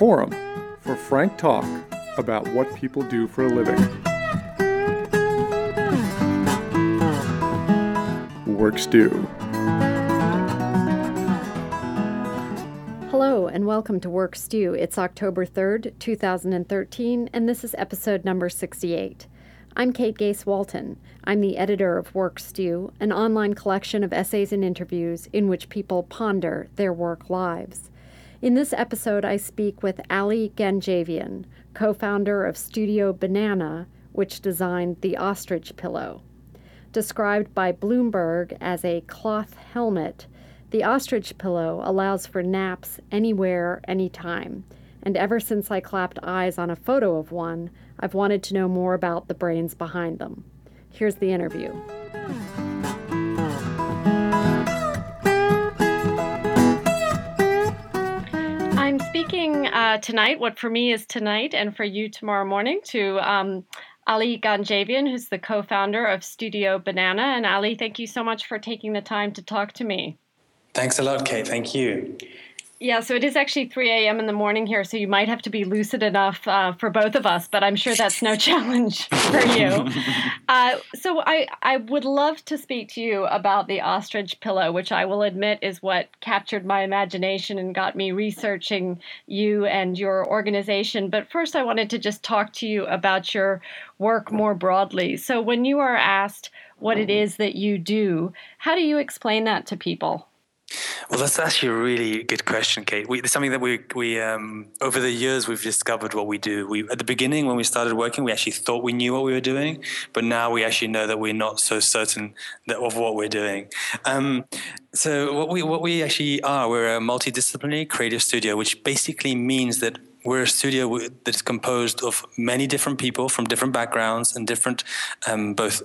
forum for frank talk about what people do for a living. Work Stew. Hello and welcome to Work Stew. It's October 3rd, 2013, and this is episode number 68. I'm Kate Gase-Walton. I'm the editor of Work Stew, an online collection of essays and interviews in which people ponder their work lives. In this episode, I speak with Ali Ganjavian, co-founder of Studio Banana, which designed the ostrich pillow. Described by Bloomberg as a cloth helmet, the ostrich pillow allows for naps anywhere, anytime. And ever since I clapped eyes on a photo of one, I've wanted to know more about the brains behind them. Here's the interview. I'm speaking tonight, what for me is tonight, and for you tomorrow morning, to Ali Ganjavian, who's the co-founder of Studio Banana. And Ali, thank you so much for taking the time to talk to me. Thanks a lot, Kate. Thank you. Yeah, so it is actually 3 a.m. in the morning here, so you might have to be lucid enough for both of us, but I'm sure that's no challenge for you. So I would love to speak to you about the ostrich pillow, which I will admit is what captured my imagination and got me researching you and your organization. But first, I wanted to just talk to you about your work more broadly. So when you are asked what it is that you do, how do you explain that to people? Well, that's actually a really good question, Kate. It's something that we over the years we've discovered what we do. At the beginning, when we started working, we actually thought we knew what we were doing, but now we actually know that we're not so certain of what we're doing. So what we actually are, we're a multidisciplinary creative studio, which basically means that we're a studio that's composed of many different people from different backgrounds and different both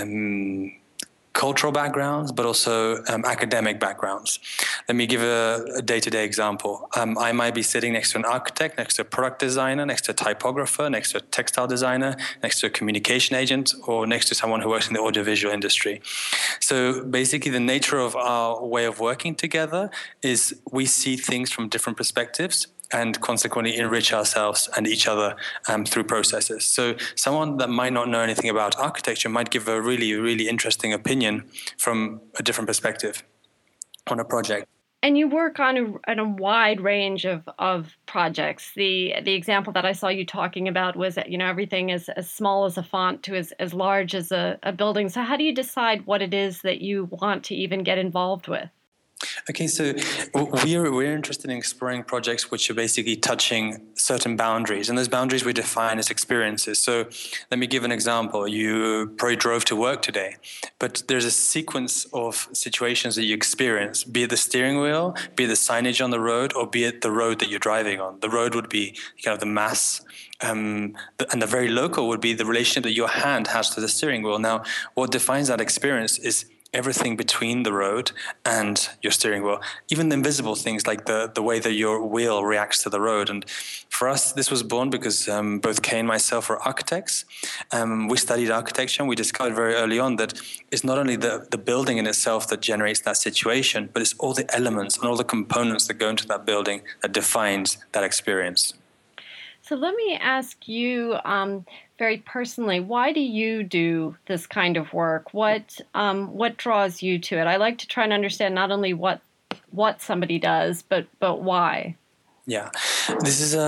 cultural backgrounds, but also academic backgrounds. Let me give a day-to-day example. I might be sitting next to an architect, next to a product designer, next to a typographer, next to a textile designer, next to a communication agent, or next to someone who works in the audiovisual industry. So basically the nature of our way of working together is we see things from different perspectives and consequently enrich ourselves and each other through processes. So someone that might not know anything about architecture might give a really, really interesting opinion from a different perspective on a project. And you work on a wide range of projects. The example that I saw you talking about was that, everything is as small as a font to as large as a building. So how do you decide what it is that you want to even get involved with? Okay, so we're interested in exploring projects which are basically touching certain boundaries, and those boundaries we define as experiences. So let me give an example. You probably drove to work today, but there's a sequence of situations that you experience, be it the steering wheel, be it the signage on the road, or be it the road that you're driving on. The road would be kind of the mass, and the very local would be the relationship that your hand has to the steering wheel. Now, what defines that experience is everything between the road and your steering wheel, even the invisible things like the way that your wheel reacts to the road. And for us, this was born because both Kay and myself are architects. We studied architecture, and we discovered very early on that it's not only the building in itself that generates that situation, but it's all the elements and all the components that go into that building that defines that experience. So let me ask you very personally, why do you do this kind of work? What draws you to it? I like to try and understand not only what somebody does, but why. Yeah, this is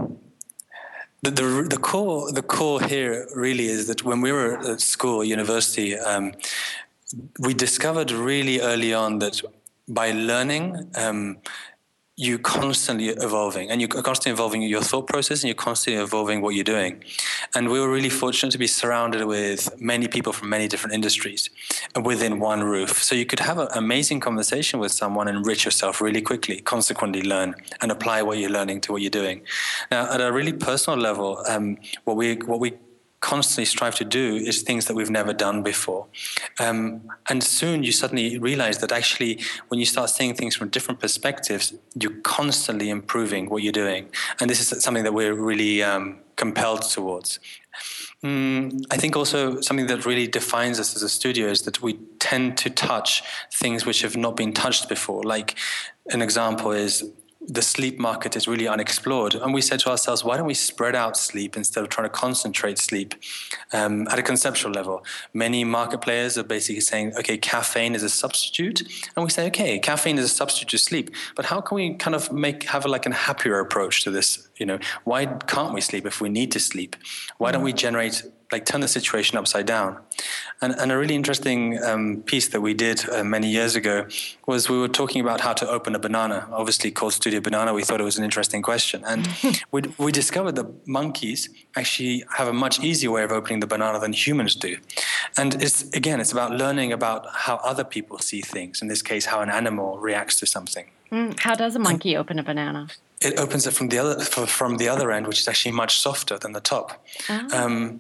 the core here really is that when we were at school, university, we discovered really early on that by learning, you're constantly evolving, and you're constantly evolving your thought process, and you're constantly evolving what you're doing. And we were really fortunate to be surrounded with many people from many different industries within one roof. So you could have an amazing conversation with someone and enrich yourself really quickly, consequently learn and apply what you're learning to what you're doing. Now, at a really personal level, what we constantly strive to do is things that we've never done before. And soon you suddenly realize that actually when you start seeing things from different perspectives, you're constantly improving what you're doing. And this is something that we're really compelled towards. I think also something that really defines us as a studio is that we tend to touch things which have not been touched before. Like an example is the sleep market is really unexplored. And we said to ourselves, why don't we spread out sleep instead of trying to concentrate sleep at a conceptual level? Many market players are basically saying, okay, caffeine is a substitute. And we say, okay, caffeine is a substitute to sleep, but how can we kind of have like a happier approach to this? Why can't we sleep if we need to sleep? Why don't we turn the situation upside down? And a really interesting piece that we did many years ago was we were talking about how to open a banana, obviously called Studio Banana. We thought it was an interesting question. And we discovered that monkeys actually have a much easier way of opening the banana than humans do. And it's about learning about how other people see things, in this case, how an animal reacts to something. How does a monkey open a banana? It opens it from the other end, which is actually much softer than the top. Oh.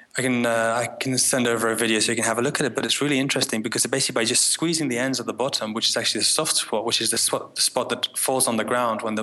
I can send over a video so you can have a look at it, but it's really interesting because basically by just squeezing the ends of the bottom, which is actually the soft spot, which is the spot that falls on the ground when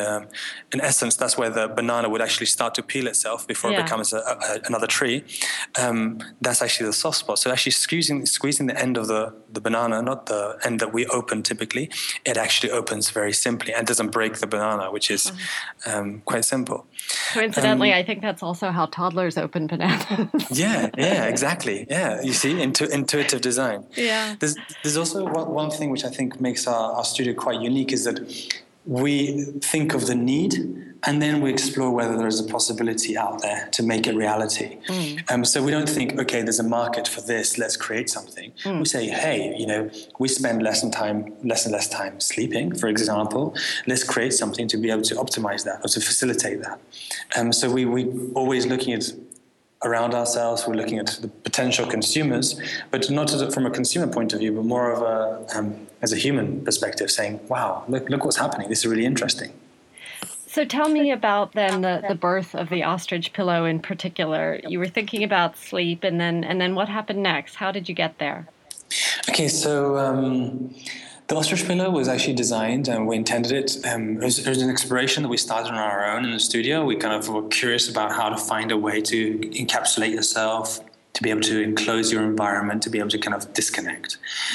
in essence that's where the banana would actually start to peel itself before it becomes another tree. That's actually the soft spot. So actually squeezing the end of the banana, not the end that we open typically, it actually opens very simply and doesn't break the banana, which is quite simple. Coincidentally, I think that's also how toddlers open bananas. Yeah, exactly. Yeah, you see, intuitive design. Yeah. There's also one thing which I think makes our studio quite unique is that we think of the need and then we explore whether there is a possibility out there to make it reality. So we don't think, okay, there's a market for this, let's create something. We say, hey, we spend less and less time sleeping, for example. Let's create something to be able to optimize that or to facilitate that. So we always looking at around ourselves, we're looking at the potential consumers, but not from a consumer point of view, but more of as a human perspective, saying, wow, look what's happening. This is really interesting. So tell me about then the birth of the ostrich pillow in particular. You were thinking about sleep, and then what happened next? How did you get there? Okay, so the ostrich pillow was actually designed, and we intended it. It was an exploration that we started on our own in the studio. We kind of were curious about how to find a way to encapsulate yourself, to be able to enclose your environment, to be able to kind of disconnect.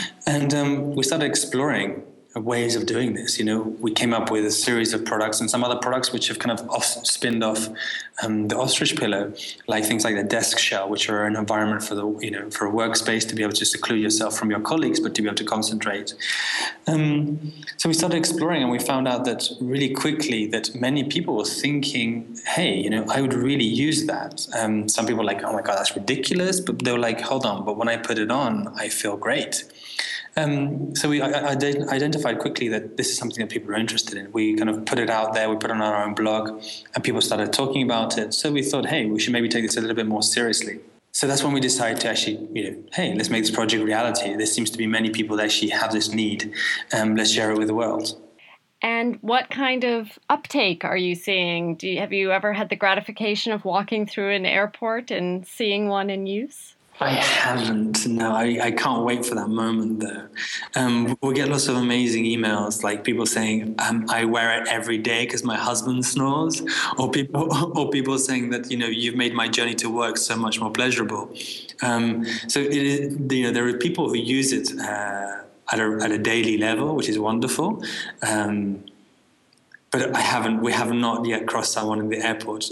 And we started exploring ways of doing this. We came up with a series of products and some other products which have kind of spinned off the ostrich pillow, like things like the desk shell, which are an environment for for a workspace to be able to seclude yourself from your colleagues, but to be able to concentrate. So we started exploring, and we found out that really quickly that many people were thinking, hey, I would really use that. Some people were like, oh my God, that's ridiculous. But they were like, hold on, but when I put it on, I feel great. So we identified quickly that this is something that people are interested in. We kind of put it out there, we put it on our own blog, and people started talking about it. So we thought, hey, we should maybe take this a little bit more seriously. So that's when we decided to actually, hey, let's make this project reality. There seems to be many people that actually have this need. Let's share it with the world. And what kind of uptake are you seeing? Have you ever had the gratification of walking through an airport and seeing one in use? I haven't. No, I can't wait for that moment though. We get lots of amazing emails, like people saying, I wear it every day because my husband snores, or people saying that, you've made my journey to work so much more pleasurable. So it is, there are people who use it at a daily level, which is wonderful. But we have not yet crossed that one in the airport.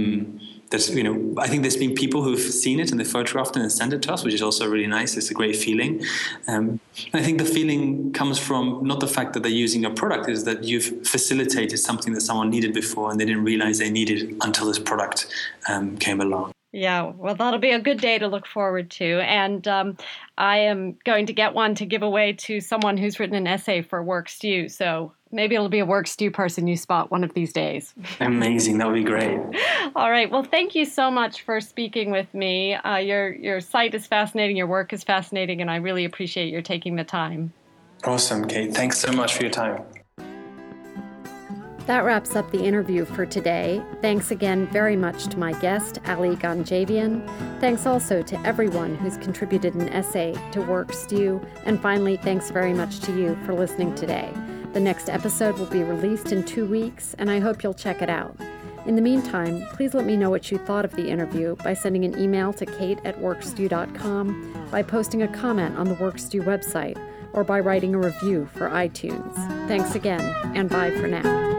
I think there's been people who've seen it and they photographed it and sent it to us, which is also really nice. It's a great feeling. I think the feeling comes from not the fact that they're using a product, is that you've facilitated something that someone needed before and they didn't realize they needed until this product came along. Yeah, well, that'll be a good day to look forward to. And I am going to get one to give away to someone who's written an essay for WorkStew. So maybe it'll be a WorkStew person you spot one of these days. Amazing. That would be great. All right. Well, thank you so much for speaking with me. Your site is fascinating. Your work is fascinating. And I really appreciate your taking the time. Awesome, Kate. Thanks so much for your time. That wraps up the interview for today. Thanks again very much to my guest, Ali Ganjavian. Thanks also to everyone who's contributed an essay to WorkStew. And finally, thanks very much to you for listening today. The next episode will be released in 2 weeks, and I hope you'll check it out. In the meantime, please let me know what you thought of the interview by sending an email to kate@workstew.com, by posting a comment on the WorkStew website, or by writing a review for iTunes. Thanks again, and bye for now.